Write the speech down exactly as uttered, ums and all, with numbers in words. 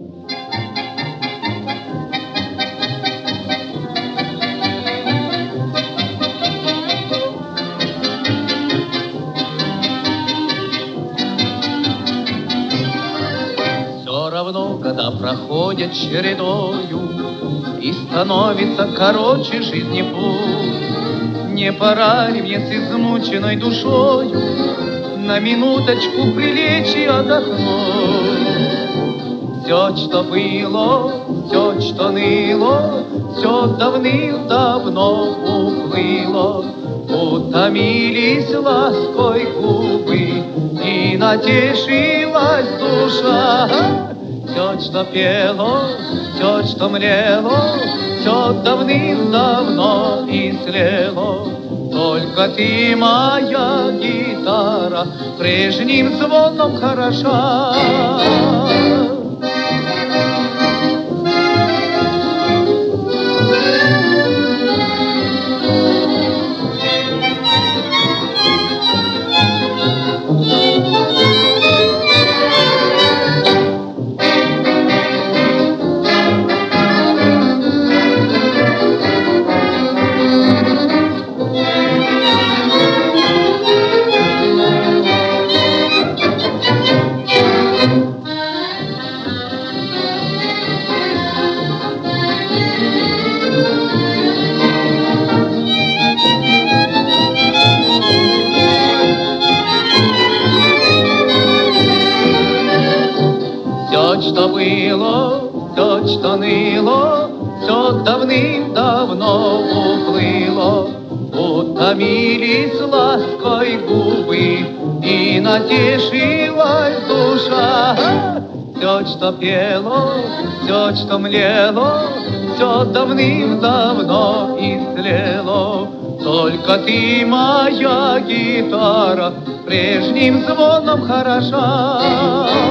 Все равно года проходят чередою, и становится короче жизни путь. Не пора ли мне с измученной душою на минуточку прилечь и отдохнуть? Все, что было, все, что ныло, все давным-давно уплыло. Утомились лаской губы, и натешилась душа. Все, что пело, все, что млело, все давным-давно истлело. Только ты, моя гитара, прежним звоном хороша. Что было, то, что ныло, все давным-давно уплыло. Утомились лаской губы, и натешилась душа. Все, что пело, все, что млело, все давным-давно истлело. Только ты, моя гитара, прежним звоном хороша.